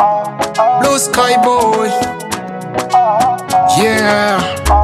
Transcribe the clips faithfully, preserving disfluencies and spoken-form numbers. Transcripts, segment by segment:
Blue Sky Boy. Yeah.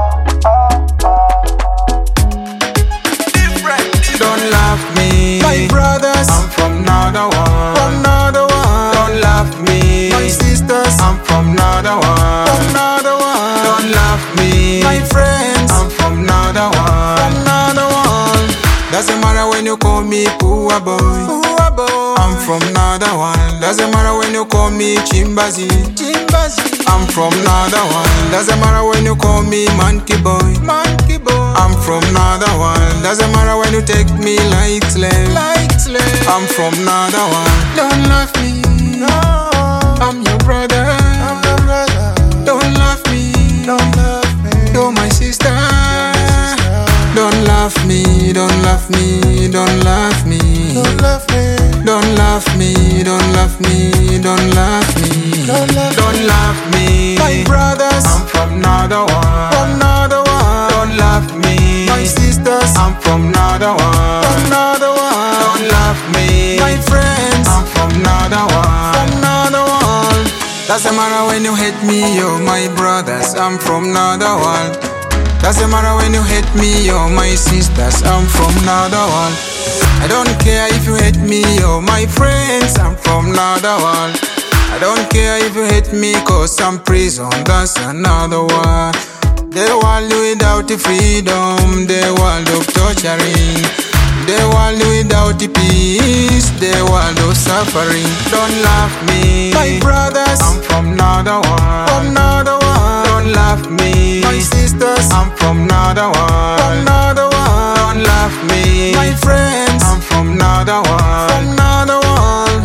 Don't laugh me, My brothers, I'm from another one. from another one. Don't laugh me, My sisters, I'm from another one. from another one. Don't laugh me, My friends, I'm from another one. from another one. Doesn't matter when you call me poor boy, Poor boy, I'm from another one. Doesn't matter when you call me Chimbazi, Chimbazi, I'm from another one. Doesn't matter when you call me Monkey Boy, Monkey boy, I'm from another one. Doesn't matter when you take me like slave, like slave. I'm from another one. Don't laugh me, No, I'm your brother. I'm your brother. Don't laugh me, Don't love me. you're my sister. Don't laugh me, don't laugh me, don't laugh me. Don't love me. Don't laugh me, don't laugh me, don't laugh me. Don't laugh Don't laugh me, My brothers, I'm from another one. from another one. Don't laugh me, My sisters, I'm from another one. from another one. Don't laugh me, My friends, I'm from another one. from another one. Doesn't matter when you hate me, you're my brothers, I'm from another one. Doesn't matter when you hate me, you're my sisters, I'm from another one. I don't care if you hate me, you're my friends, I'm from another one. I don't care if you hate me, cause I'm prison, that's another one. The world without the freedom, the world of torturing. The world without the peace, the world of suffering. Don't laugh me, My brothers, I'm from another one. from another one. Don't laugh me, My sisters, I'm from another from one. another one. Don't laugh me, My friends, I'm from another one. from another one.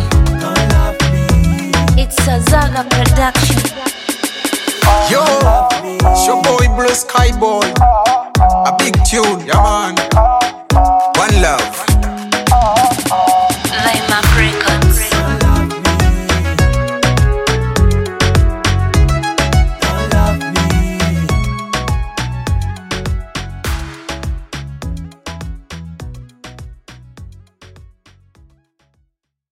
It's a Zaga production. Yo, it's your boy Blue Sky Boy.